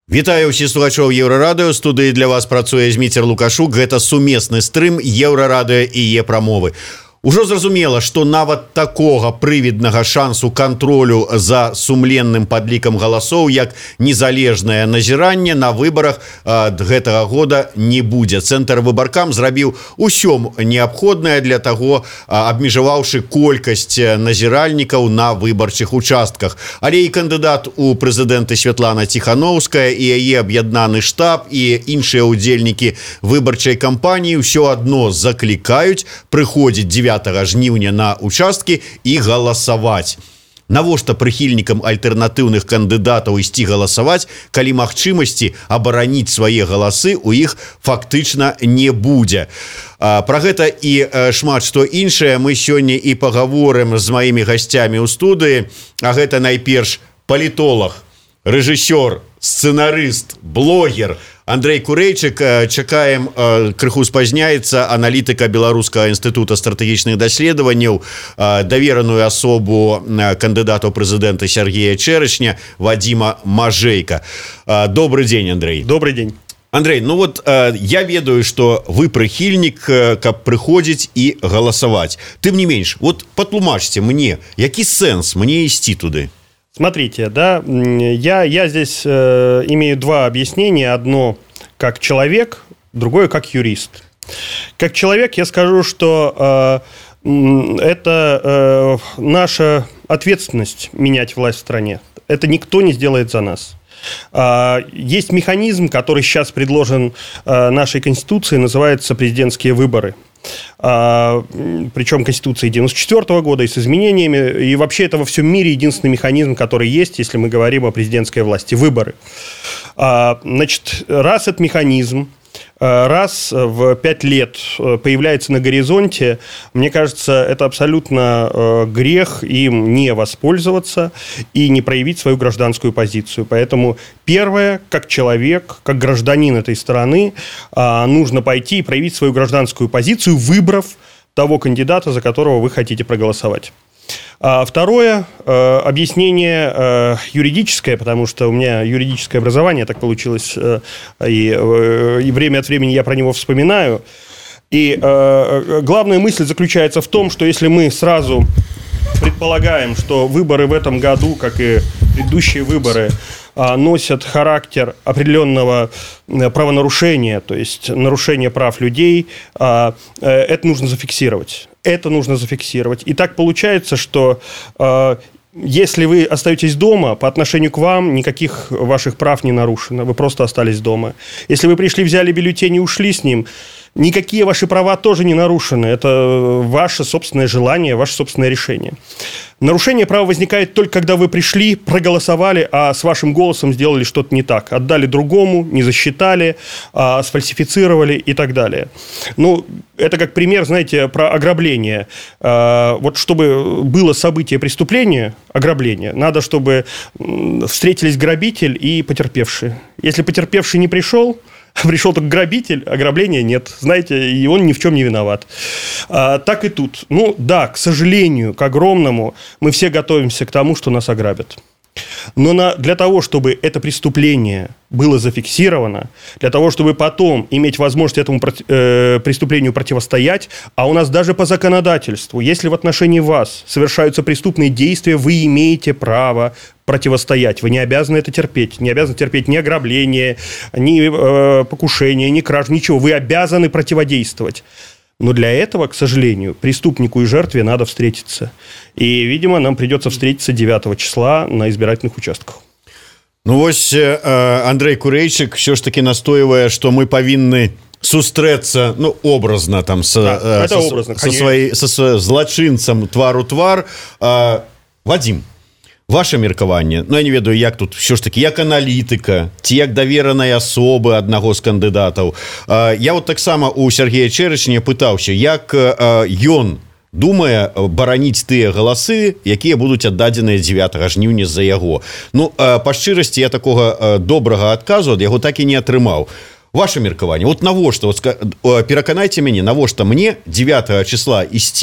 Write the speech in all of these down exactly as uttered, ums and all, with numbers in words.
Вітаю ўсіх слухачоў Еўрарадыё. Студыі для вас працуе Зміцер Лукашук. Гэта сумесны стрым Еўрарадыё і Е-прамовы. Ужо зразумела, што нават такога прывіднага шансу кантролю за сумленным падлікам галасоў, як незалежнае назіранне на выбарах ад гэтага года не будзе. Цэнтр выбаркам зрабіў усё неабходнае для таго, абмежаваўшы колькасць назіральнікаў на выбарчых участках. Але і кандыдат у прэзідэнты Святлана Ціханаўская і яе аб'яднаны штаб і іншыя ўдзельнікі выбарчай кампаніі ўсё адно заклікаюць прыходзіць дзевятага жніўня на участкі і галасаваць. Навошта прыхільнікам альтэрнатыўных кандыдатаў ісці галасаваць, калі магчымасці абараніць свае галасы у іх фактычна не будзе. Пра гэта і шмат што іншае мы сёння і пагаворым з маімі гасцямі ў студыі. А гэта найперш палітолог, рэжысёр, сцэнарыст, блогер Андрэй Курэйчык. Чакаем, крыху спазняецца, аналітыка Беларускага інстытута стратэгічных даследаванняў, давераную асобу кандыдата ў прэзідэнты Сергея Чэрышня Вадзіма Мажэйка. Добрый дзень, Андрэй. Добрый дзень. Андрей, ну вот я ведаю, что вы прыхільнік, каб прыходзіць і галасаваць. Тым не менш, вот патлумачце мне, які сэнс мне ісці туды? Смотрите, да, я, я здесь э, имею два объяснения. Одно как человек, другое как юрист. Как человек я скажу, что э, это э, наша ответственность менять власть в стране. Это никто не сделает за нас. Есть механизм, который сейчас предложен нашей Конституцией, называется президентские выборы. Причем Конституции девяносто четвёртого года и с изменениями. И вообще это во всем мире единственный механизм, который есть, если мы говорим о президентской власти. Выборы. Значит, раз этот механизм раз в пять лет появляется на горизонте, мне кажется, это абсолютно грех им не воспользоваться и не проявить свою гражданскую позицию. Поэтому первое, как человек, как гражданин этой страны, нужно пойти и проявить свою гражданскую позицию, выбрав того кандидата, за которого вы хотите проголосовать. А второе, э, объяснение э, юридическое, потому что у меня юридическое образование, так получилось, э, и, э, и время от времени я про него вспоминаю. И э, главная мысль заключается в том, что если мы сразу предполагаем, что выборы в этом году, как и предыдущие выборы, носят характер определенного правонарушения, то есть нарушения прав людей, это нужно зафиксировать. Это нужно зафиксировать. И так получается, что если вы остаетесь дома, по отношению к вам никаких ваших прав не нарушено. Вы просто остались дома. Если вы пришли, взяли бюллетень и ушли с ним, никакие ваши права тоже не нарушены. Это ваше собственное желание, ваше собственное решение. Нарушение права возникает только когда вы пришли, проголосовали, а с вашим голосом сделали что-то не так. Отдали другому, не засчитали, а, сфальсифицировали и так далее. Ну, это как пример, знаете, про ограбление. А, вот чтобы было событие преступления, ограбление, надо, чтобы встретились грабитель и потерпевший. Если потерпевший не пришел, пришел только грабитель, ограбления нет. Знаете, и он ни в чем не виноват. А, так и тут. Ну, да, к сожалению, к огромному, мы все готовимся к тому, что нас ограбят. Но на, для того, чтобы это преступление было зафиксировано, для того, чтобы потом иметь возможность этому э, преступлению противостоять, а у нас даже по законодательству, если в отношении вас совершаются преступные действия, вы имеете право противостоять. Вы не обязаны это терпеть. Не обязаны терпеть ни ограбление, ни э, покушение, ни кражу, ничего. Вы обязаны противодействовать. Но для этого, к сожалению, преступнику и жертве надо встретиться. И, видимо, нам придется встретиться девятого числа на избирательных участках. Ну, вось Андрэй Курэйчык все ж таки настойвае, што мы павінны сустрэцца, ну, образна там со, да, со, образно, со, свой, со злачынцам твар у твар. Вадзім, ваше меркаванне, ну, я не ведаю, як тут все ж таки, як аналітыка, ці як даверанай асобы аднаго з кандыдатаў. Я вот таксама у Сергея Чэрышня пытаўся, як ён думае бараніць тыя галасы, якія будуць аддадзеныя дзевятага жніўня за яго. Ну, па шчырасці, я такога добрага адказу ад яго так і не атрымаў. Ваше меркаванне, вот навошта, вот, пераканайце мяне, навошта мне дзевятага числа ісці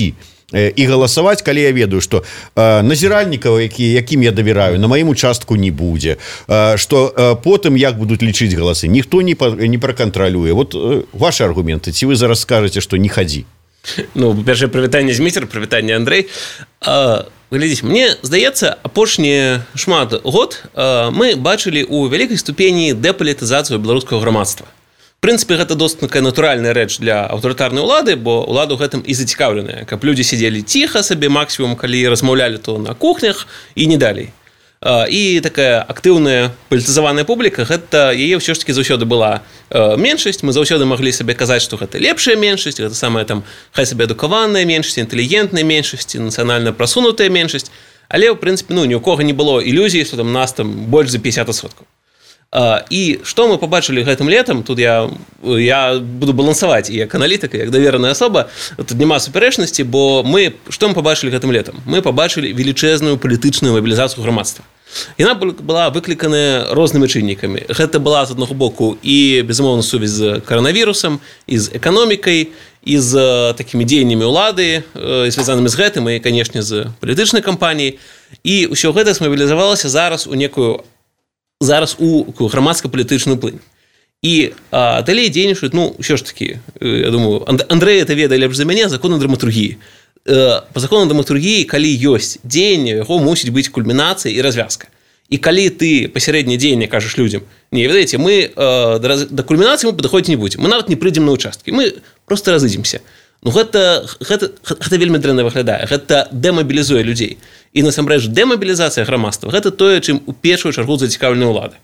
і галасаваць, калі я ведаю, што назіральнікаў, які, якім я давяраю, на маім участку не будзе, што потым як будуць лічыць галасы, ніхто не, не пракантралюе. Вот ваши аргументы, ці вы зараз скажаце, што не хадзі? Ну, першае прывітанне Зміцер, прывітанне Андрэй. Глядзіце, мне здаецца, апошні шмат год мы бачылі ў вялікай ступені дэпалітызацыю беларускага грамадства. В прынцыпе, гэта досыць такая натуральная рэч для аўтарытарнай улады, бо ўлада ў гэтым і зацікаўленая, каб людзі сядзелі ціха сабе, максімум, калі размаўлялі то на кухнях і не далей. І такая актыўная палітызаваная публіка, гэта яе ўсё ж таки заўсёды была меншасць. Мы заўсёды маглі сабе казаць, што гэта лепшая меншасць, гэта самая там хай сабе адукаваная меншасць, інтэлігентная меншасць, нацыянальна прасунутая меншасць. Але ў прынцыпе, ну, ні ў кога не было ілюзій, што там нас там больш за пятьдесят адсоткаў. І што мы пабачылі гэтым летам, тут я, я буду балансаваць і як аналітыка, як давераная асоба, тут няма супярэчнасці, бо мы, што мы пабачылі гэтым летам? Мы пабачылі велічэзную палітычную мабілізацыю грамадства. Яна была выкліканая рознымі чыннікамі. Гэта была, з аднаго боку, і, безумоўна, сувязь з каранавірусам, і з эканомікай, і з такімі дзеяннямі ўлады, звязанымі з гэтым, і, канешне, з палітычнай кампаніяй. І ўсё гэта смабілізавалася зараз у некую зараз у грамадска-палітычную плынь. І а, далей дзейнічаюць, ну, ўсё ж такі, я думаю, Андрэй это ведае лепш за мяне, законы драматургіі. Па закону драматургіі, калі ёсць дзеянне, яго мусіць быць кульмінацыя і развязка. І калі ты пасярэдняе дзеянне кажаш людзям, не, ведаеце, мы э, да кульмінацыі мы падыходзіць не будзем, мы нават не прыйдзем на участкі, мы проста разыдземся. Ну, гэта, гэта, гэта вельмі дрэнна выглядае, гэта дэмабілізуе людзей. І насамрэч дэмабілізацыя грамадства гэта тое, чым у першую чаргу зацікаўленая ўлада.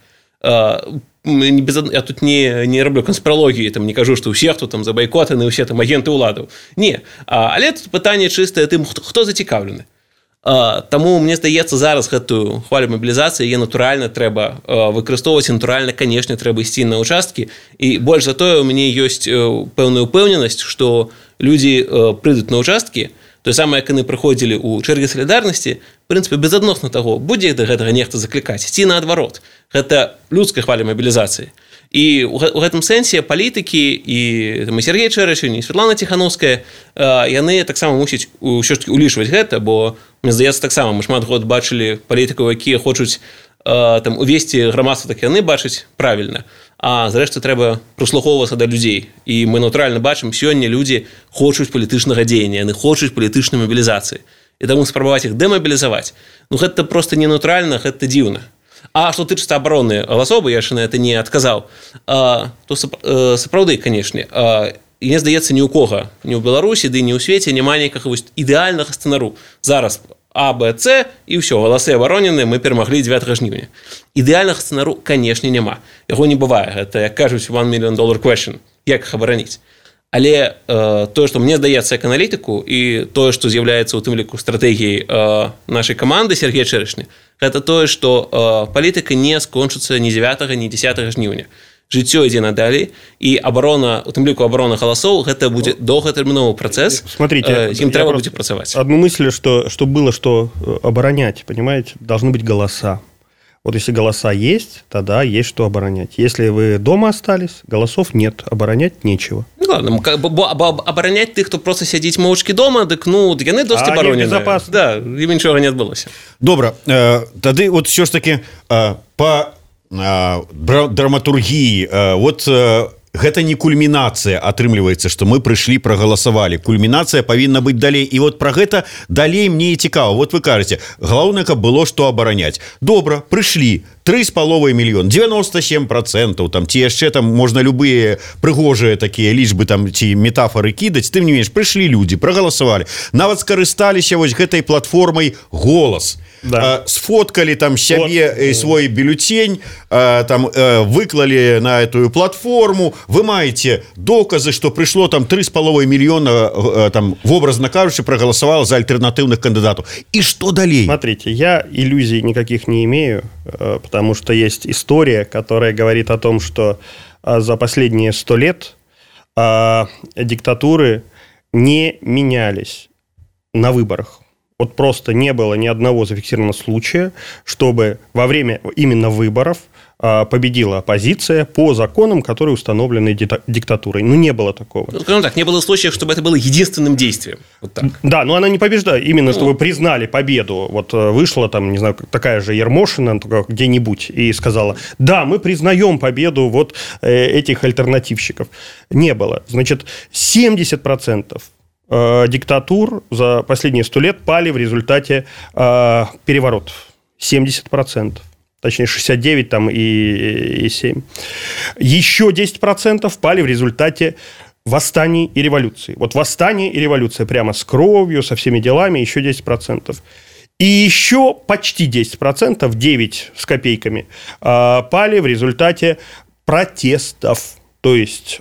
Я тут не, не раблю канспіралогіі, там не кажу, што ўсе, хто там за байкотаны, усе там агенты ўладаў. Не, але тут пытанне чыстае тым, хто, хто зацікаўлены. Таму мне здаецца, зараз гэтую хвалю мабілізацыі яе натуральна трэба выкарыстоўваць, натуральна, канешне, трэба ісці на участкі. І больш за тое, у мяне ёсць пэўная ўпэўненасць, што людзі прыйдуць на участкі, тое самае, як яны прыходзілі ў чэргі салідарнасці, в прынцыпе, безадносна таго, будзе да гэтага нехта заклікаць, ці наадварот. Гэта людская хваля мабілізацыі. І ў гэтым сэнсе палітыкі і там, і Сергей Чэрэчын, і Светлана Ціханаўская, яны таксама мусяць ўсё ж таки улічваць гэта, бо, мне здаецца, таксама мы шмат год бачылі палітыкаў, якія хочуць там увесці грамадства, так яны бачаць правільна. А зрэшты трэба прыслухоўвацца да людзей. І мы натуральна бачым, сёння людзі хочуць палітычнага дзеяння, яны хочуць палітычнай мабілізацыі. І таму спрабаваць іх дэмабілізаваць, ну гэта проста не натуральна, гэта дзіўна. А што тычыцца абароны галасоў, я яшчэ на гэта не адказаў, то сапраўды, канешне, мне здаецца, ні ў кога, ні ў Беларусі, ды ні ў свеце няма нейкага ідэальнага сцэнару. Зараз А, Б, С, і ўсё, галасы абаронены, мы перамаглі дзевятага жніўня. Ідэальнага сцэнару, канешне, няма. Яго не бывае. Гэта, як кажуць, one million dollar question. Як іх абараніць? Але э, тое, што мне здаецца як аналітыку, і тое, што з'яўляецца ў тым ліку стратэгіяй э, нашай каманды Сергея Чэрэчні, гэта тое, што э, палітыка не скончыцца ні дзевятага, ні дзесятага жніўня. Жыццё ідзе надалей, і абарона, у тым ліку абарона галасоў, гэта будзе доўгатэрміновы працэс, Смотрите, з ім трэба будзе працаваць. Одну мысль, что, что было, что оборонять, понимаете, должны быть голоса. Вот если голоса есть, тогда есть что оборонять. Если вы дома остались, голосов нет, оборонять нечего. Ну ладно, бо абараняць тых, хто просто сядзіць моўчкі дома, дык ну, яны досыць абаронены. Да, і нічога не адбылося. Добра, э, тады вот все ж таки э, по драматургіі, вот гэта не кульмінацыя, атрымліваецца, што мы прыйшлі, прагаласавалі. Кульмінацыя павінна быць далей. І вот пра гэта далей мне і цікава. Вот вы кажаце, галоўнае, каб было што абараняць. Добра, прыйшлі, тры з паловай мільён, девяносто семь процентов, там, ці яшчэ там можна любыя прыгожыя такія лічбы там, ці метафоры кідаць, тым не менш, прыйшлі людзі, прагаласавалі. Нават скарысталіся вось гэтай платформай «Голас». Да. Сфоткали там себе вот. Свой бюллетень, там выклали на эту платформу. Вы маете доказы, что пришло там три с половиной миллиона, там, в образно кажучи, проголосовало за альтернативных кандидатов. И что далее? Смотрите, я иллюзий никаких не имею, потому что есть история, которая говорит о том, что за последние сто лет диктатуры не менялись на выборах. Вот просто не было ни одного зафиксированного случая, чтобы во время именно выборов победила оппозиция по законам, которые установлены диктатурой. Ну, не было такого. Ну, скажем так, не было случаев, чтобы это было единственным действием. Вот так. Да, но она не побеждает. Именно, ну, чтобы признали победу. Вот вышла там, не знаю, такая же Ермошина где-нибудь и сказала, да, мы признаем победу вот этих альтернативщиков. Не было. Значит, семьдесят процентов диктатур за последние сто лет пали в результате переворотов. семьдесят процентов. Точнее, шестьдесят девять там и, и семь. Еще десять процентов пали в результате восстаний и революций. Вот восстание и революция прямо с кровью, со всеми делами, еще десять процентов. И еще почти десять процентов, девять с копейками, пали в результате протестов. То есть,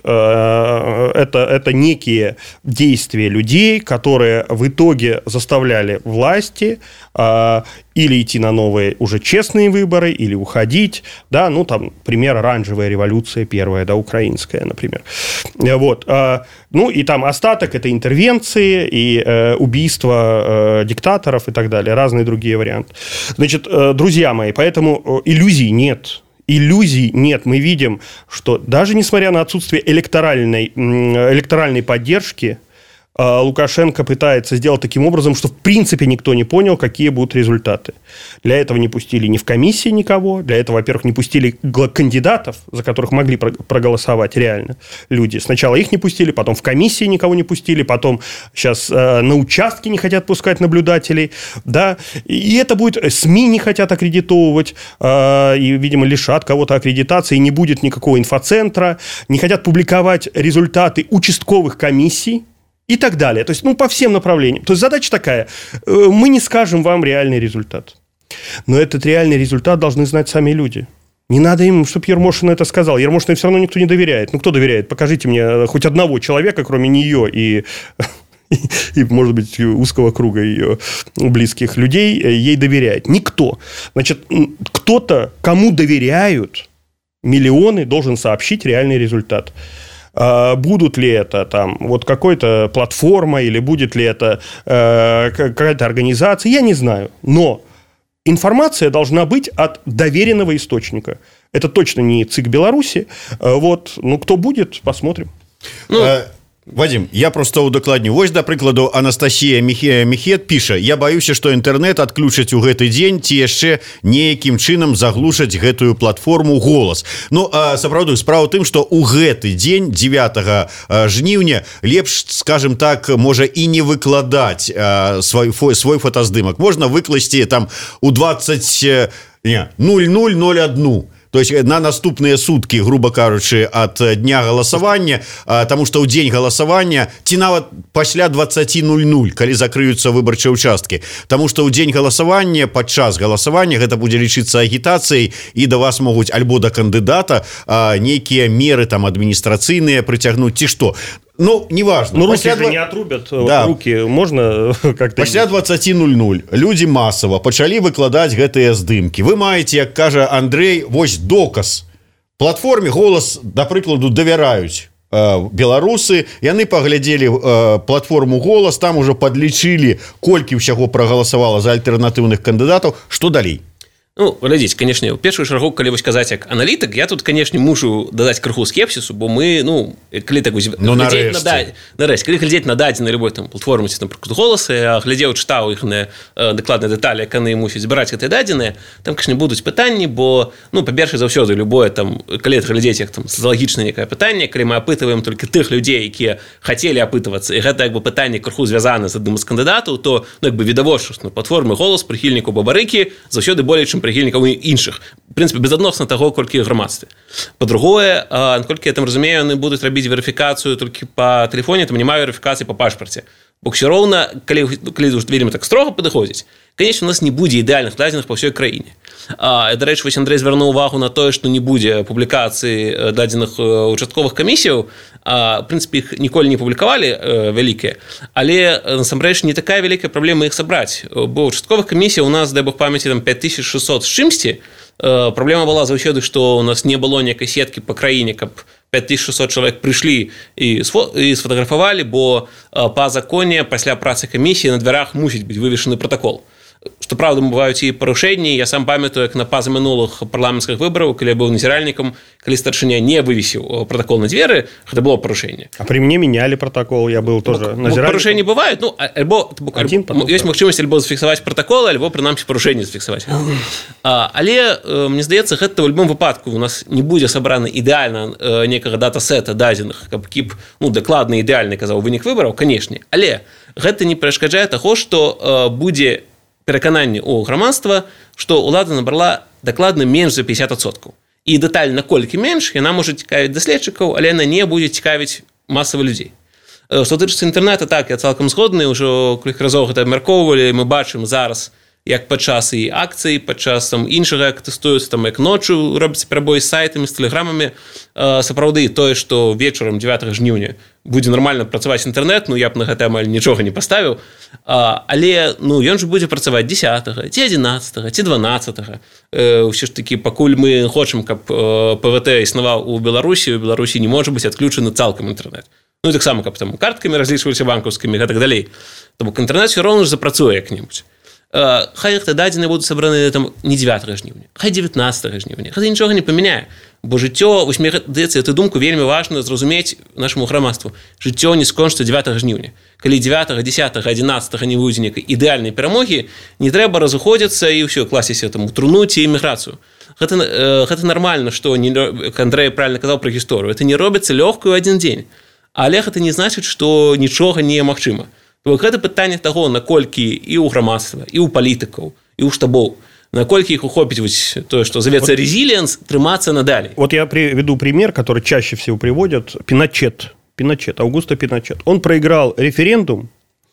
э, это, это некие действия людей, которые в итоге заставляли власти э, или идти на новые уже честные выборы, или уходить. Да, ну, там, пример, оранжевая революция первая, да, украинская, например. Вот. Э, ну, и там остаток – это интервенции и э, убийства э, диктаторов и так далее, разные другие варианты. Значит, э, друзья мои, поэтому иллюзий нет. Иллюзий нет. Мы видим, что даже несмотря на отсутствие электоральной, электоральной поддержки, Лукашенко пытается сделать таким образом, что в принципе никто не понял, какие будут результаты. Для этого не пустили ни в комиссии никого, для этого, во-первых, не пустили кандидатов, за которых могли проголосовать реально люди. Сначала их не пустили, потом в комиссии никого не пустили, потом сейчас э, на участке не хотят пускать наблюдателей, да, и это будет, СМИ не хотят аккредитовывать, э, и, видимо, лишат кого-то аккредитации, не будет никакого инфоцентра, не хотят публиковать результаты участковых комиссий, и так далее. То есть, ну, по всем направлениям. То есть, задача такая. Мы не скажем вам реальный результат. Но этот реальный результат должны знать сами люди. Не надо им, чтобы Ермошина это сказал. Ермошиной все равно никто не доверяет. Ну, кто доверяет? Покажите мне хоть одного человека, кроме нее и, и, и может быть, узкого круга ее близких людей, ей доверяет. Никто. Значит, кто-то, кому доверяют миллионы, должен сообщить реальный результат. Будут ли это там вот какой-то платформа или будет ли это э, какая-то организация, я не знаю. Но информация должна быть от доверенного источника. Это точно не ЦИК Беларуси. Вот, ну, кто будет, посмотрим. Ну... Вадим, я просто удакладню. Вось, да прыкладу, Анастасія Мехет піша: я баюся, што інтэрнэт адключаць у гэты дзень ці яшчэ неякім чынам заглушаць гэтую платформу «Голас». Ну, а, сапраўды, справа ў тым, што ў гэты дзень, дзевятага жніўня, лепш, скажем так, можа і не выкладаць а, свой, свой фотаздымак. Можна выкласці там у двадцать ноль ноль ноль один. То есть на наступные сутки, грубо кажучи, от дня голосования, потому что у день голосования, ці нават пасля двадцать ноль ноль, калі закрыются выборчыя участки, потому что у день голосования, падчас голосования, это будет лічыцца агитацией, и до вас могут альбо до кандидата некие меры там администрацыйныя притягнуть, ці что. Ну, неважно. Ну, руки же не отрубят. Да. Руки можно как-то... Пасля двадцать ноль ноль люди массово пачалі выкладаць гэтыя здымкі. Вы маеце, як кажа Андрей, вось доказ. Платформе «Голас», да прыкладу, давяраюць э, беларусы. Яны паглядзелі э, платформу «Голас», там уже подлічылі, колькі ўсяго прагаласавала за альтэрнатыўных кандыдатаў. Што далей? Ну, глядзіць, канешне, у першую чаргу, калі вось казаць як аналітык, я тут, канешне, мушу дадаць крыху скепсісу, бо мы, ну, калі так ну, глядзець на, нарэшце, калі глядзець на дадзены любой там платформе, ці, напрыклад, «Голасы», я глядзеў, чытаў іхныя э, дакладныя дэталі, як яны мусяць збіраць гэтыя дадзеныя, там, канешне, будуць пытанні, бо, ну, па-першае, заўсёды любое там, калі глядзець як там сацыялагічнае некае пытанне, калі мы апытваем толькі тых людзей, якія хацелі апытвацца, і гэта як бы пытанне крыху звязана з адным з кандыдатаў, то, ну, як бы відавочна, што на платформе «Голас» прыхільнікаў Бабарыкі заўсёды болей, чым прыхільнікаў іншых. В принципе, безадносна таго, колькі ў грамадстве. Па-другое, наколькі я там разумею, яны будуць рабіць верыфікацыю толькі па тэлефоне, там няма верыфікацыі па пашпарце. Бо ўсё роўна, калі, калі вельмі так строга падыходзіць, конечно, у нас не будзе ідэальных дадзеных па ўсёй краіне. А, дарэчы, вось Андрэй звярнуў увагу на тое, што не будзе публікацыі дадзеных участковых камісіяў. А, в прынцыпе, іх ніколі не публікавалі э, вялікія, але насамрэч не такая вялікая праблема іх сабраць. Бо участковых камісій у нас, дай бог памяці, там пять тысяч шестьсот з чымсьці. Э, праблема была заўсёды, што у нас не было некай сеткі па краіне, каб пять тысяч шестьсот чалавек прыйшлі і, сфо- і сфотаграфавалі, бо э, па законе пасля працы камісіі на дзвярах мусіць быць вывешаны пратакол. Што што праўда бываюць і парушэнні. Я сам памятаю, як на пазамінулых парламенцкіх выбараў, калі я быў назіральнікам, калі старшыня не вывесіў протакол на дзверы, гэта было парушэнне. А при мне меняли протокол, я был тоже назиральником. Парушэнні бываюць, ну, альбо, альбо ёсць магчымасць альбо зафіксаваць протокол, альбо прынамсі парушэнне зафіксаваць. А, але э, мне здаецца, гэта ў любым выпадку у нас не будзе сабраны ідэальна э, некага датасета дадзеных, каб кіп, ну, дакладна ідэальны казаў вынік выбараў, канешне. Але гэта не перашкаджае таго, што э, будзе перакананне ў грамадства, што ўлада набрала дакладна менш за пятьдесят адсоткаў. І дэталь наколькі менш, яна можа цікавіць даследчыкаў, але яна не будзе цікавіць масава людзей. Што тычыцца інтэрнэта, так, я цалкам згодны, ўжо колькі разоў гэта абмяркоўвалі, мы бачым зараз, як падчас і акцый, падчас там іншага, як тэстуюцца, там, як ноччу робіцца перабой з сайтамі, з тэлеграмамі. Сапраўды, тое, што вечарам дзевятага жніўня будзе нармальна працаваць інтэрнэт, ну, я б на гэта амаль нічога не паставіў, але, ну, ён жа будзе працаваць дзесятага, ці адзінаццатага, ці дванаццатага. Ўсё ж такі, пакуль мы хочам, каб ПВТ існаваў у Беларусі, у Беларусі не можа быць адключаны цалкам інтэрнэт. Ну, і таксама, каб там карткамі разлічваліся банкаўскімі і гэтак далей. То бок інтэрнэт ўсё роўна ж запрацуе як-небудзь. Хай гэта дадзеныя будуць сабраны там не дзевятага жніўня, хай дзевятнаццатага жніўня. Гэта нічога не памяняе, бо жыццё, вось мне здаецца, эту думку вельмі важна зразумець нашаму грамадству. Жыццё не скончыцца дзевятага жніўня. Калі дзевятага, дзесятага, адзінаццатага не будзе нейкай ідэальнай перамогі, не трэба разыходзіцца і ўсё, класціся там у труну ці эміграцыю. Гэта, э, гэта нармальна, што не, Андрэй правильна казаў пра гісторыю. Это не робіцца лёгка ў адзін дзень. Але гэта не значыць, што нічога немагчыма. Гэта пытанне таго, наколькі і ў грамадства, і ў палітыкаў, і ў штабоў, наколькі іх ухопіць тое, што завецца вот, резилиенс, трымацца надалей. Вот я приведу пример, который чаще всего приводят. Пиночет, Пиночет, Аугусто Пиночет. Он проиграл референдум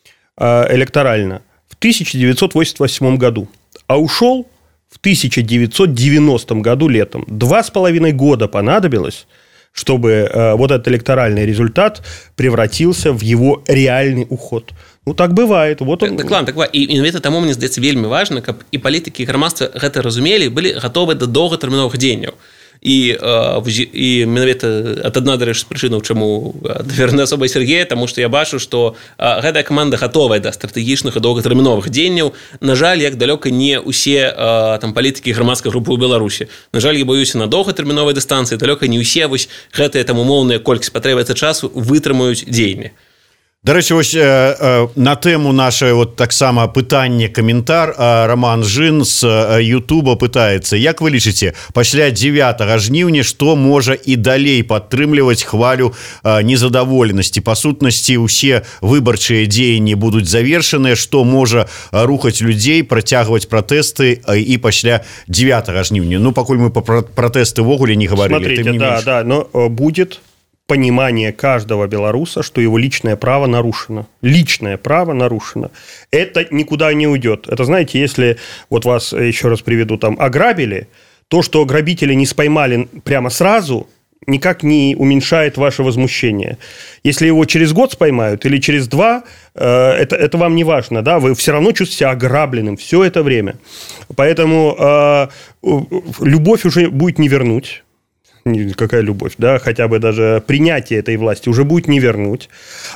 э, электорально в тысяча девятьсот восемьдесят восьмом году, а ушел в тысяча девятьсот девяностом году летом. Два с половиной года понадобилось, чтобы э, вот этот электоральный результат превратился в его реальный уход. Ну, так бывает. Вот он... Так, так, ладно, так, і менавіта таму, мне здаецца, вельмі важна, каб і палітыкі, і грамадства гэта разумелі, былі гатовы да доўгатэрміновых дзеянняў. І, і менавіта ад адна, дарэчы, з прычынаў, чаму давереная асоба Сергея, таму што я бачу, што гэтая каманда гатовая да стратэгічных і доўгатэрміновых дзеянняў. На жаль, як далёка не ўсе там палітыкі грамадскай групы ў Беларусі. На жаль, я баюся, на доўгатэрміновай дыстанцыі далёка не ўсе вось гэтыя там умоўныя, колькі спатрэбуецца часу, вытрымаюць дзеянні. Дарэчы, вось э, э, на тэму нашай вот таксама пытанне каментар э, Роман Жын з э, Ютуба пытаецца: як вы лічыце, пасля дзевятага жніўня што можа і далей падтрымліваць хвалю э, незадаволенасці? Па сутнасці, усе выбарчыя дзеянні будуць завершаныя, што можа рухаць людзей, працягваць пратэсты э, і пасля дзевятага жніўня? Ну, пакуль мы про пратэсты ввогуле не гаварылі. Смотрите, не да, да, но будет понимание каждого белоруса, что его личное право нарушено. Личное право нарушено. Это никуда не уйдет. Это, знаете, если вот вас, еще раз приведу, там ограбили, то, что грабители не споймали прямо сразу, никак не уменьшает ваше возмущение. Если его через год споймают или через два, это, это вам не важно, да? Вы все равно чувствуете себя ограбленным все это время. Поэтому э, любовь уже будет не вернуть. Какая любовь, да, хотя бы даже принятие этой власти уже будет не вернуть.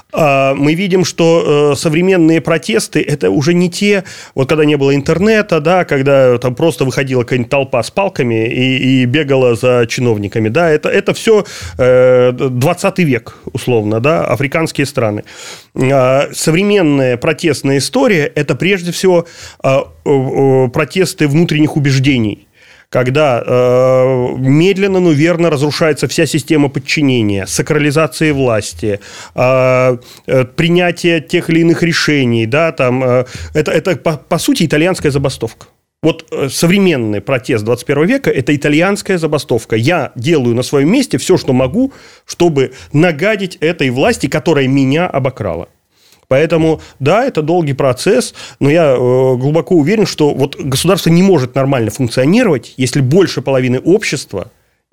Мы видим, что современные протесты – это уже не те, вот когда не было интернета, да, когда там просто выходила какая-нибудь толпа с палками и, и бегала за чиновниками, да, это, это все двадцатый век, условно, да, африканские страны. Современная протестная история – это прежде всего протесты внутренних убеждений, когда э, медленно, но верно разрушается вся система подчинения, сакрализации власти, э, э, принятие тех или иных решений. Да, там, э, это, это по, по сути, итальянская забастовка. Вот э, современный протест двадцать первого века – это итальянская забастовка. Я делаю на своем месте все, что могу, чтобы нагадить этой власти, которая меня обокрала. Поэтому, да, это долгий процесс, но я глубоко уверен, что вот государство не может нормально функционировать, если больше половины общества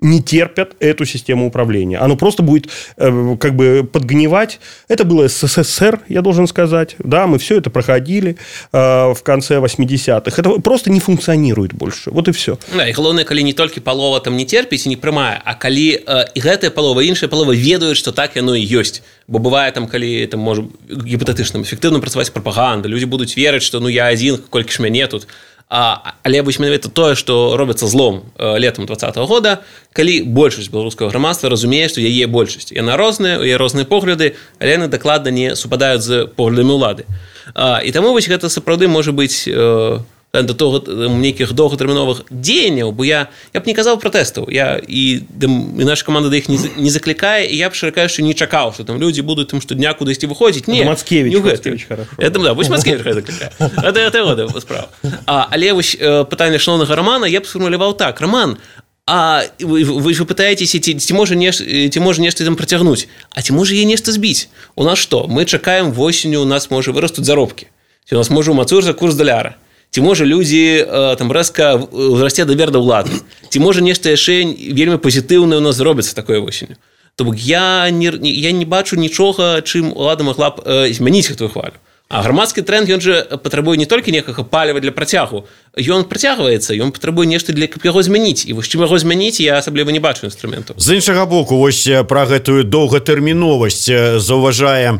не терпят эту систему управления. Оно просто будет э, как бы подгнивать. Это было СССР, я должен сказать. Да, мы все это проходили э, в конце восьмидесятых. Это просто не функционирует больше. Вот и все. Да, и главное, коли не только полова там не терпіць і не прымае, а калі э, і гэтая палова, іншая палова ведаюць, што так яно і ёсць. Бо бывае там, калі там можа гіпатэтычна эфектыўна працаваць прапаганда, людзі будуць верыць, што ну я адзін, колькі ж мяне тут. А, але вось менавіта тое, што робіцца злом летам двадцатага года, калі большасць беларускага грамадства разумее, што яе большасць. Яна розная, у яе розныя погляды, але яны дакладна не супадаюць з поглядамі ўлады. А, і таму вось гэта сапраўды можа быць э, да того нейкіх доўгатэрміновых дзеянняў, бо я, я б не казаў пратэстаў. Я, і, і наша каманда да іх не, не заклікае, і я б шчыра кажучы не чакаў, што там людзі будуць там штодня кудысьці выходзіць. Не, Мацкевіч, не Мацкевіч, хорошо. Это, да, вось Мацкевіч хай заклікае. Гэта гэта года справа. А, але вось пытанне шаноўнага Рамана я б сфармуляваў так. Раман, а вы, вы, вы пытаецеся, ці, ці можа нешта, ці можа нешта там працягнуць, а ці можа яе нешта збіць? У нас што? Мы чакаем восенню, у нас можа вырастуць заробкі. Ці у нас можа умацуецца курс даляра. Ці можа людзі э, там рэзка ўзрасце давер да ўлады. Ці можа нешта яшчэ вельмі пазітыўнае у нас зробіцца такое восенню. То бок я не, я не бачу нічога, чым улада магла б э, змяніць гэтую хвалю. А грамадскі тренд, ён жа патрабуе не толькі некага паліва для працягу, ён працягваецца, ён патрабуе нешта для каб яго змяніць. І вось чым яго змяніць, я асабліва не бачу інструментаў. З іншага боку, вось пра гэтую доўгатэрміновасць заўважае э,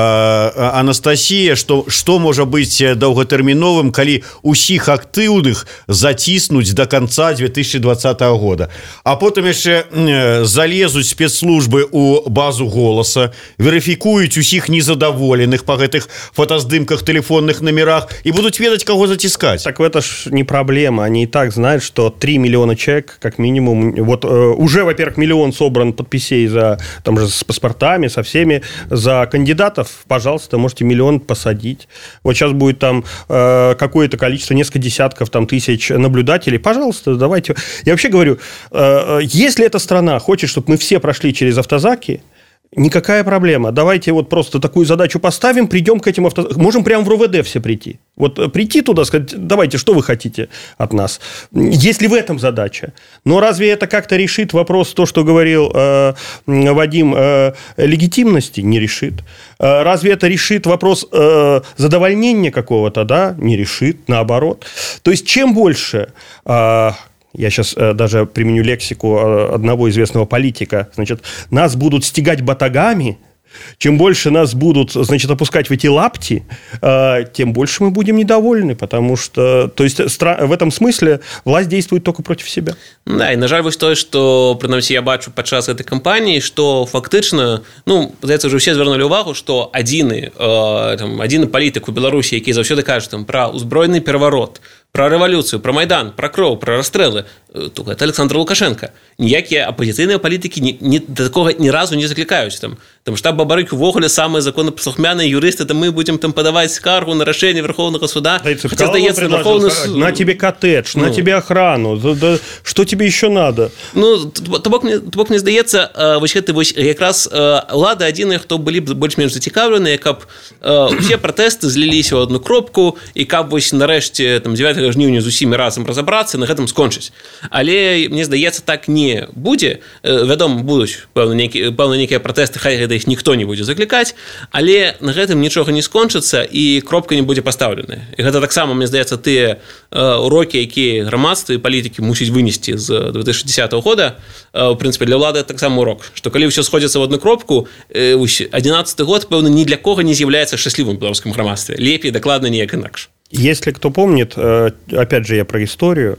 Анастасія, што што можа быць доўгатэрміновым, калі ўсіх актыўных заціснуць до конца две тысячи двадцатого года. А потым яшчэ э, залезуць спецслужбы ў базу голаса, верыфікуюць усіх незадаволеных па гэтых фотоздымках, телефонных номерах и будут ведать, кого затискать. Так это ж не проблема. Они и так знают, что три миллиона человек, как минимум, вот э, уже, во-первых, миллион собран подписей за, там же с паспортами, со всеми, за кандидатов, пожалуйста, можете миллион посадить. Вот сейчас будет там э, какое-то количество, несколько десятков там, тысяч наблюдателей, пожалуйста, давайте. Я вообще говорю, э, если эта страна хочет, чтобы мы все прошли через автозаки, никакая проблема. Давайте вот просто такую задачу поставим, придем к этим авто... Можем прямо в РУВД все прийти. Вот прийти туда, сказать, давайте, что вы хотите от нас? Есть ли в этом задача? Но разве это как-то решит вопрос, то, что говорил э, Вадим, э, легитимности? Не решит. Э, разве это решит вопрос э, задовольнения какого-то? Да? Не решит, наоборот. То есть, чем больше... Э, Я сейчас э, даже применю лексику э, одного известного политика. Значит, нас будут стегать батагами. Чем больше нас будут, значит, опускать в эти лапти, э, тем больше мы будем недовольны. Потому что, то есть, стра- в этом смысле власть действует только против себя. Да, і, на жаль, вось тое, што, прынамсі, я бачу падчас гэтай кампаніі, што фактычна, ну, здаецца, ўжо ўсе звярнулі ўвагу, што адзіны, э, там, адзіны палітык у Беларусі, які заўсёды кажа там, пра ўзброены пераварот, пра рэвалюцыю, пра Майдан, пра кроў, пра расстрэлы, то гэта Александр Лукашенко. Ніякія апазіцыйныя палітыкі ні, ні, да такога ні разу не заклікаюць. Там, там штаб Бабарык увогуле самыя законапаслухмяныя юрысты, там мы будзем там падаваць скаргу на рашэнне Верховнага суда. Хотя, здаецца, Верховный суд... На тебе коттедж, ну. на тебе охрану. Да, да, что тебе еще надо? Ну, то бок мне, то бок мне здаецца, вось гэты вось якраз ўлада адзіныя, хто былі б больш-менш зацікаўленыя, каб усе пратэсты зліліся ў одну кропку, і каб вось нарэшце там дзевятага жніўня з усімі разам разабрацца, на гэтым скончыць. Але мне здаецца, так не будзе. Вядома, будуць пэўна нейкія пэўна нейкія пратэсты, хай гэта іх ніхто не будзе заклікаць, але на гэтым нічога не скончыцца і кропка не будзе пастаўленая. І гэта таксама, мне здаецца, тыя урокі, якія грамадства і палітыкі мусяць вынесці з две тысячи десятого года. В прынцыпе, для ўлады таксама урок, што калі ўсё сходзіцца ў одну кропку, адзінаццаты год, пэўна, ні для кого не з'яўляецца шчаслівым у беларускім грамадстве. Лепей дакладна неяк інакш. Если кто помнит, опять же, я про историю,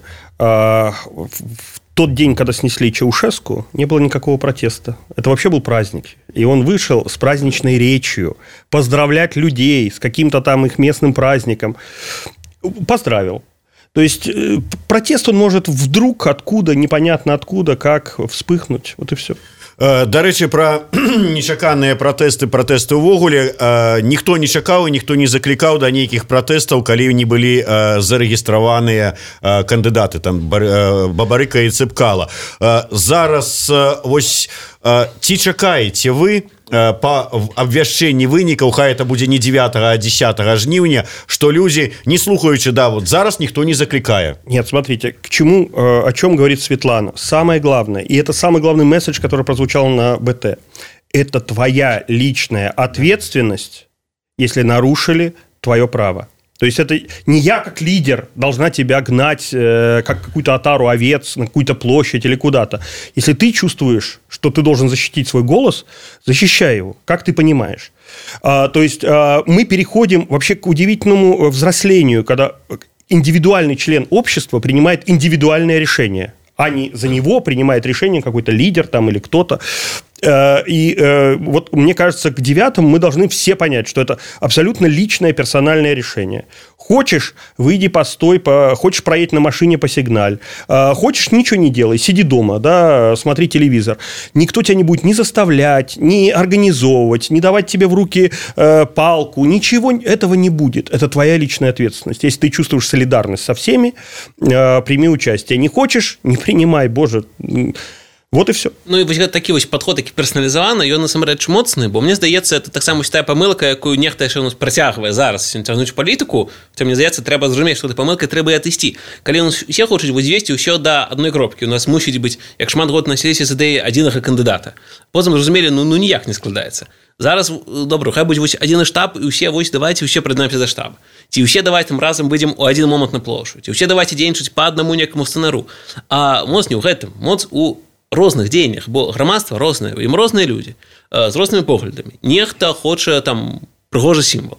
в тот день, когда снесли Чаушеску, не было никакого протеста. Это вообще был праздник. И он вышел с праздничной речью, поздравлять людей с каким-то там их местным праздником. Поздравил. То есть протест, он может вдруг откуда, непонятно откуда, как вспыхнуть. Вот и все. Дарэчы, пра нечаканыя пратэсты пратэсты ўвогуле, ніхто не чакаў і ніхто не заклікаў да нейкіх пратэстаў, калі не былі зарэгістраваныя кандыдаты там Бабарыка і Цыпкала. Зараз вось ці чакаеце вы па абвяшчэнні вынікаў, хай это будзе не девятого, а десятого жніўня, что люди, не слухаючы, да, вот зараз никто не закликая. Нет, смотрите, к чему, о чем говорит Светлана. Самое главное, и это самый главный месседж, который прозвучал на БТ, это твоя личная ответственность, если нарушили твое право. То есть это не я как лидер должна тебя гнать э, как какую-то отару овец на какую-то площадь или куда-то. Если ты чувствуешь, что ты должен защитить свой голос, защищай его, как ты понимаешь. А, то есть а, мы переходим вообще к удивительному взрослению, когда индивидуальный член общества принимает индивидуальное решение, а не за него принимает решение какой-то лидер там или кто-то. И вот мне кажется, к девятому мы должны все понять, что это абсолютно личное персональное решение. Хочешь, выйди, постой, по... хочешь проедь на машине, посигналь. Хочешь, ничего не делай, сиди дома, да, смотри телевизор. Никто тебя не будет ни заставлять, ни организовывать, ни давать тебе в руки э, палку. Ничего этого не будет. Это твоя личная ответственность. Если ты чувствуешь солидарность со всеми, э, прими участие. Не хочешь, не принимай, боже. Вот і все. Ну і вось такі вось падход, які персаналізаваны, ён насамрэч моцны, бо мне здаецца, это таксама тая памылка, якую нехта яшчэ нас працягвае зараз цягнуць палітыку, то мне здаецца, трэба зразумець, што этой памылкай трэба і адысці. Калі у нас усе хочуць звесці ўсё да адной кропкі, у нас мусіць быць, як шмат год насіліся з ідэі адзінага кандыдата. Потым зразумелі, ну, ну ніяк не складаецца. Зараз, добра, хай будзе вось адзіны штаб, і ўсе вось давайце ўсе прыйдземся за штаб. Ці ўсе давайте разам выйдзем у адзін момант на плошу. Ці ўсе давайте дзейнічаць па аднаму некаму сцэнару. А моц не ў гэтым, моц у розных дзеяннях, бо грамадства рознае, ім розныя людзі з рознымі поглядамі. Нехта хоча там прыгожы сімвал,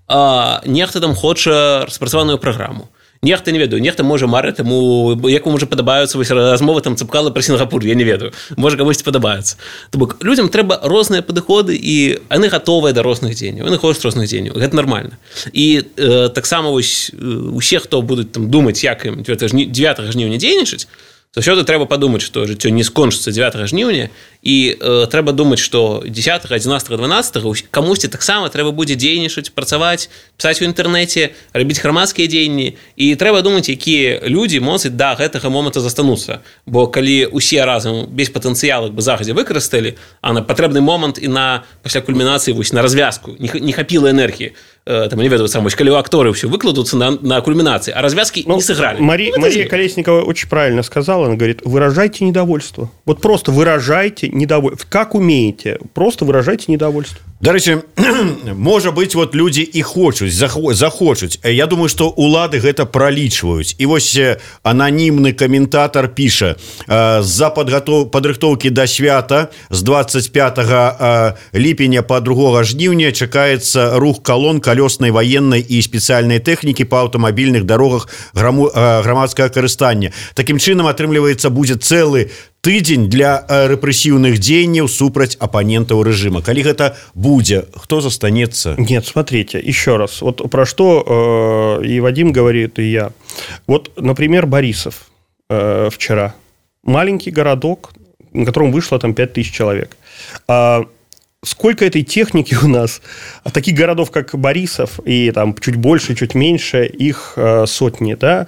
а нехта там хоча распрацаваную праграму. Нехта не ведаю, нехта можа марыць таму, як можа падабаюцца вось размовы там цыпкала пра Сінгапур, я не ведаю. Можа камусьці падабаецца. То бок людзям трэба розныя падыходы, і яны гатовыя да розных дзеянняў. Яны хочуць розных дзеянняў. Гэта нармальна. І э, таксама вось усе, хто будуць там думаць, як ім девятого жніўня дзейнічаць, заўсёды трэба падумаць, што жыццё не скончыцца девятого жніўня, і э, трэба думаць, што десятого, одиннадцатого, дванадцатого камусьці таксама трэба будзе дзейнічаць, працаваць, пісаць у інтэрнэце, рабіць грамадскія дзеянні, і трэба думаць, якія людзі моцаць да гэтага моманту застануцца. Бо калі усе разам без патэнцыялу бы загадзя выкарысталі, а на патрэбны момант і на пасля кульмінацыі вось на развязку не, не хапіла энергіі, там, не ведаю, сам, калі акторы все выкладутся на, на кульминации, а развязки ну, не сыграли. Мари, ну, Мария Колесникова очень правильно сказала, она говорит, выражайте недовольство. Вот просто выражайте недовольство. Как умеете, просто выражайте недовольство. Дарэчы, можа быць, вот людзі і хочуць, захочуць. Я думаю, што улады гэта пралічваюць. І вось ананімны каментатар піша: з-за падрыхтоўкі да свята з двадцать пятого ліпеня па другога жніўня чакаецца рух калон калёснай ваеннай і спецыяльнай тэхнікі па аўтамабільных дарогах грамадскага карыстання. Такім чынам, атрымліваецца, будзе цэлы тыдзень для рэпрэсіўных дзеянняў супраць апанентаў рэжыма. Калі гэта будзе, кто застанется? Нет, смотрите, еще раз. Вот про что э, и Вадим говорит, и я. Вот, например, Борисов э, вчера. Маленький городок, на котором вышло там пять тысяч человек. А сколько этой техники у нас? А таких городов, как Борисов, и там чуть больше, чуть меньше, их э, сотни, да?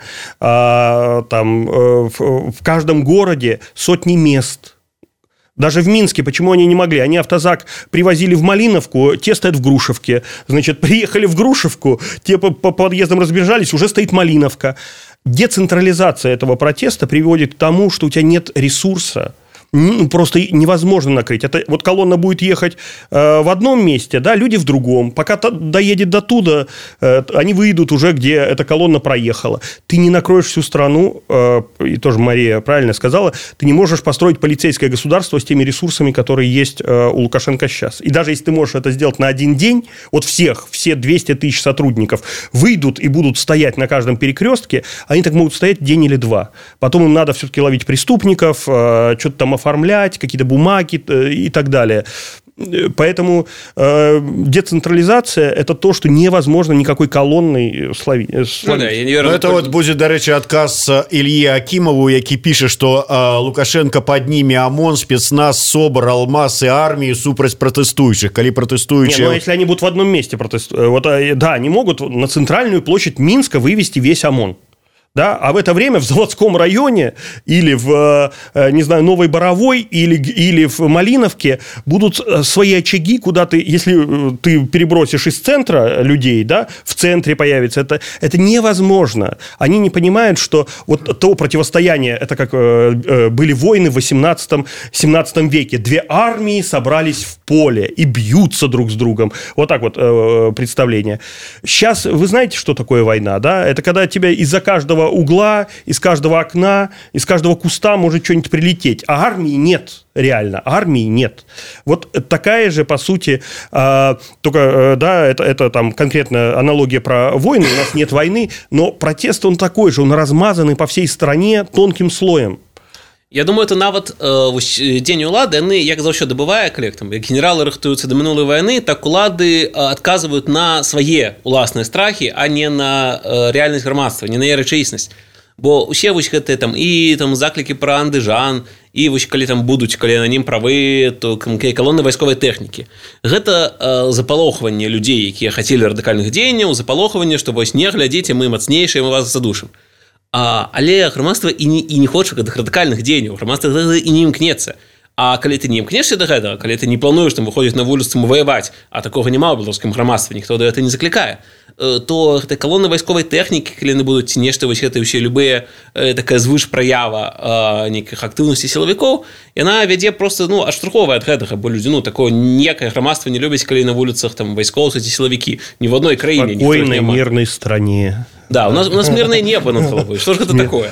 А, там э, в, в каждом городе сотни мест. Даже в Минске, почему они не могли? Они автозак привозили в Малиновку, те стоят в Грушевке. Значит, приехали в Грушевку, те по, по подъездам разбежались, уже стоит Малиновка. Децентрализация этого протеста приводит к тому, что у тебя нет ресурса. Просто невозможно накрыть. Это вот колонна будет ехать э, в одном месте, да, люди в другом. Пока доедет до туда, э, они выйдут уже, где эта колонна проехала. Ты не накроешь всю страну, э, и тоже Мария правильно сказала, ты не можешь построить полицейское государство с теми ресурсами, которые есть э, у Лукашенко сейчас. И даже если ты можешь это сделать на один день, вот всех, все двести тысяч сотрудников выйдут и будут стоять на каждом перекрестке, они так могут стоять день или два. Потом им надо все-таки ловить преступников, э, что-то там оформлять, какие-то бумаги и так далее. Поэтому э, децентрализация – это то, что невозможно никакой колонной словить. Ну, да, ну, это вот будет, до речи, отказ Ильи Акимову, який пише, что э, Лукашенко подніме ОМОН, спецназ, СОБР, Алмаз и армию супраць протестующих. Коли протестующие... Не, ну, если они будут в одном месте протестовать. Вот, да, они могут на центральную площадь Минска вывести весь ОМОН. Да? А в это время в Заводском районе или в, не знаю, Новой Боровой или, или в Малиновке будут свои очаги, куда ты, если ты перебросишь из центра людей, да, в центре появится. Это, это невозможно. Они не понимают, что вот то противостояние, это как были войны в восемнадцатом-семнадцатом веке. Две армии собрались в поле и бьются друг с другом. Вот так вот представление. Сейчас вы знаете, что такое война, да? Это когда тебя из-за каждого угла, из каждого окна, из каждого куста может что-нибудь прилететь. А армии нет, реально, армии нет. Вот такая же, по сути, э, только, э, да, это, это там конкретно аналогия про войны, у нас нет войны, но протест он такой же, он размазанный по всей стране тонким слоем. Я думаю, это нават э, дзень улады, яны, як заўсёды бывае, калі там генералы рыхтуюцца да мінулай вайны, так улады адказваюць на свае уласныя страхі, а не на э, рэальнасць грамадства, не на яе рэчаіснасць. Бо усе вось гэтыя там і там заклікі пра андыжан, і вось калі там будуць, калі на ім правы, то калоны вайсковай тэхнікі. Гэта э, запалохванне людзей, якія хацелі радыкальных дзеянняў, запалохванне, што вось не глядзіце, мы мацнейшыя, мы вас задушым. А, але грамадства і не, і не хоча гэтых радыкальных дзеянняў, грамадства і не імкнецца. А калі ты не імкнешся да гэтага, калі ты не плануеш там выходзіць на вуліцу ваяваць, а такога няма ў беларускім грамадстве, ніхто да гэта не заклікае, то гэта калоны вайсковай тэхнікі, калі яны будуць нешта вось гэта ўсе любыя такая звышпраява нейкіх актыўнасці сілавікоў, яна вядзе проста, ну, адштурховае ад гэтага, бо людзі, ну, такое ніякае грамадства не любяць, калі на вуліцах там вайскоўцы ці сілавікі, ні в адной краіне. Спокойной, мирной стране. Да, у нас, у нас мирное небо над головой. Что же это такое?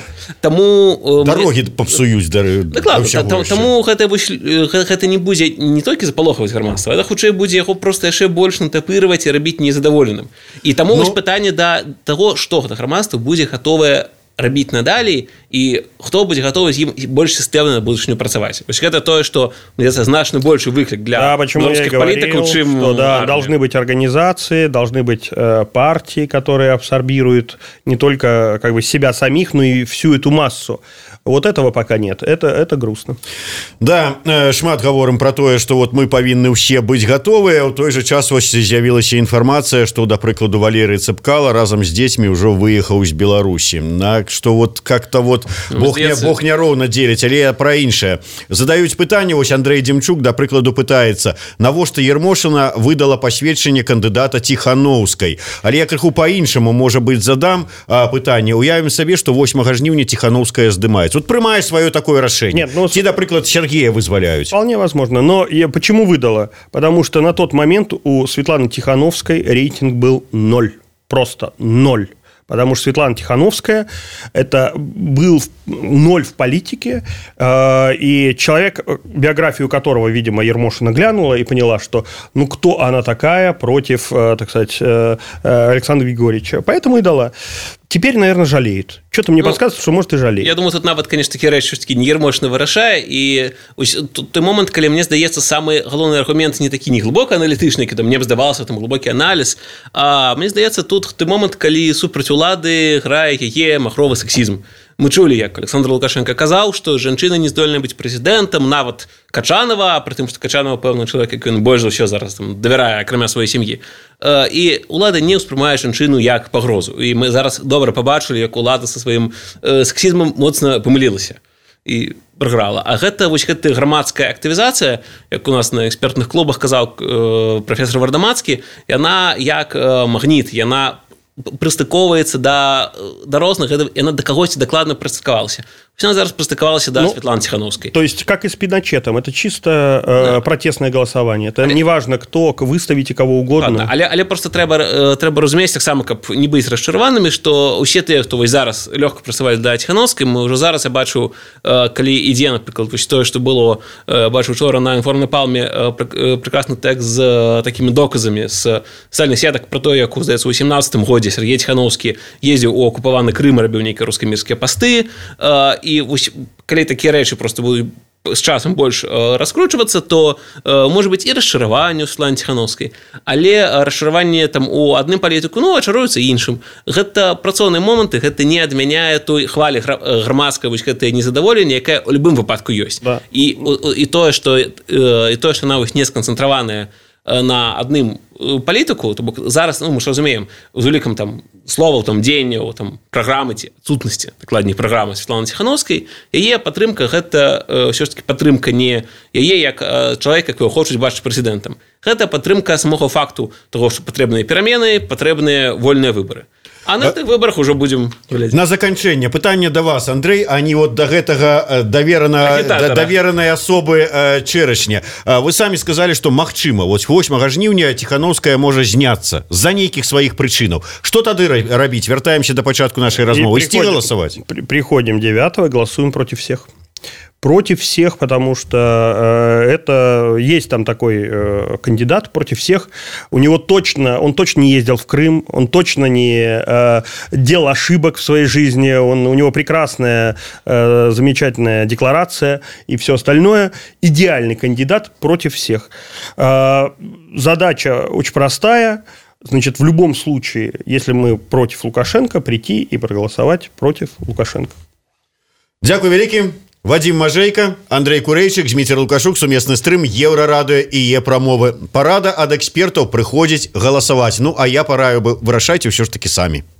Тому, дороги э, попсуюць да, дакладна, да, таму гэта, гэта не будзе не толькі запалохваць грамадства, гэта хутчэй будзе яго проста яшчэ больш натапырваць і рабіць незадаволеным. І таму ну, вось пытанне да таго, што гэта грамадства будзе гатовае рабіць надалей, і хто будзе гатовы з ім больш сістэмна на будучыню працаваць. Вось гэта тое, што, мне кажется, значна большы выклік для да, белорусских политиков, чым что, да, должны быть организации, должны быть э, партии, которые абсорбируют не только как бы себя самих, но и всю эту массу. Вот этого пока нет. Это, это грустно. Да, шмат гаворым про тое, што вот мы павінны ўсе быць гатовыя. У той же час вось з'явілася інфармацыя, што, да прыкладу, Валерый Цэпкала разам з дзецьмі ўжо выехаў з Беларусі. Так што вот как-то вот Бог не, Бог няроўна дзеліць, але пра іншае. Задаюць пытанне, вось Андрей Демчук, да прыкладу, пытаецца, навошта Ермошына выдала пасведчанне кандыдата Ціхановскай. Але я крыху па-іншаму, можа быць, задам а, пытанне. Уявім сабе, што восьмага жніўня Ціхановская здымаецца. Вот прымае свое такое решение. Нет, ну, Те, например, Сергея вызволяют. Вполне возможно. Но я почему выдала? Потому что на тот момент у Светланы Тихановской рейтинг был ноль. Просто ноль. Потому что Светлана Тихановская это был ноль в политике, и человек, биографию которого, видимо, Ермошина глянула и поняла, что ну кто она такая против, так сказать, Александра Григорьевича. Поэтому и дала. Теперь, наверное, жалеет. Что-то мне ну, подсказывает, что, может, и жалеет. Я думаю, тут нават, конечно, такі рэч, що такі Ермошына вырашае, і той момент, калі мне здаецца, самы галоўны аргумент не такі не глыбока аналітычны, калі мне б здавалася там глыбокі аналіз, а мне здаецца, тут той момент, калі супраць улады грае яе махровы сексізм. Мы чулі, як Александр Лукашенко казаў, што жанчына не здольная быць прэзідэнтам, нават Качанова, пры тым, што Качанова пэўны чалавек, які ён больш за ўсё зараз там давярае, акрамя сваёй сям'і. І ўлада не ўспрымае жанчыну як пагрозу. І мы зараз добра пабачылі, як улада са сваім сексізмам моцна памылілася і праграла. А гэта вось гэта грамадская актывізацыя, як у нас на экспертных клубах казаў прафесор Вардамацкі, яна як магніт, яна прыстыковваецца да, да розных, яна да кагосьці дакладна прыстыкавалася. Она зараз прыстыковалась до ну, Светланы Тихановской. То есть, как и с Пиночетом, это чисто э, да. протестное голосование. Это але... не важно, кто, выставите кого угодно. Ладно, але, але просто трэба, трэба разумець, так само, каб не быць расчараванымі, што ўсе тыя, хто вось зараз лёгка працавалі да Тихановскай, мы ўжо зараз, я бачу, э, калі ідзе, напрыклад, вось тое, што было, э, бачу учора на інформнай палме э, прекрасны тэкст з э, такімі доказамі з сальных сетак про то, як, здаецца, у сямнадцатым годзе Сергей Тихановскі ездзіў у акупаваны Крым, рабіў нейкія рускамірскія пасты, э, і вось, калі такія рэчы просто будуць з часам больш э, раскручвацца, то э, можа быць і расчараванне ў Светлане Тихановскай, але расчараванне там у адным палітыку, ну, ачаруецца іншым. Гэта працоўныя моманты, гэта не адмяняе той хвалі грамадскай вось гэтае незадаволенне, якая ў любым выпадку ёсць. Да. І, і тое, што э, і тое, што яна вось не сканцэнтраваная на адным палітыку, то бок зараз, ну, мы ж разумеем, з улікам там словаў там дзеянняў там праграмы ці адсутнасці дакладней праграмы Святланы Ціхановскай, яе падтрымка гэта ўсё ж таки падтрымка не яе як чалавека, якого хочуць бачыць прэзідэнтам. Гэта падтрымка самога факту того, што патрэбныя перамены, патрэбныя вольныя выбары. А на гэтых выборах уже будем глядзець. На заканчэнне пытанне да вас, Андрей, а не вот до гэтага даверана даверанай асобы чэрашня. Вы самі сказалі, што магчыма вот восьмага жніўня Ціхановская можа зняцца з-за нейкіх сваіх прычынаў. Што тады рабіць? Вяртаемся да пачатку нашай размовы. Ісці галасаваць? Приходим девятого, голосуем против всех. Против всех, потому что э, это есть там такой э, кандидат против всех. У него точно, он точно не ездил в Крым, он точно не э, делал ошибок в своей жизни, он, у него прекрасная, э, замечательная декларация и все остальное. Идеальный кандидат против всех. Э, задача очень простая. Значит, в любом случае, если мы против Лукашенко, прийти и проголосовать против Лукашенко. Дякую вялікі. Вадим Мажейка, Андрей Курэйчык, Зміцер Лукашук, сумесны стрым Еўрарадыё і е-прамовы. Парада ад экспертаў прыходзіць галасаваць. Ну, а я параю бы вырашайце ўсё ж такі самі.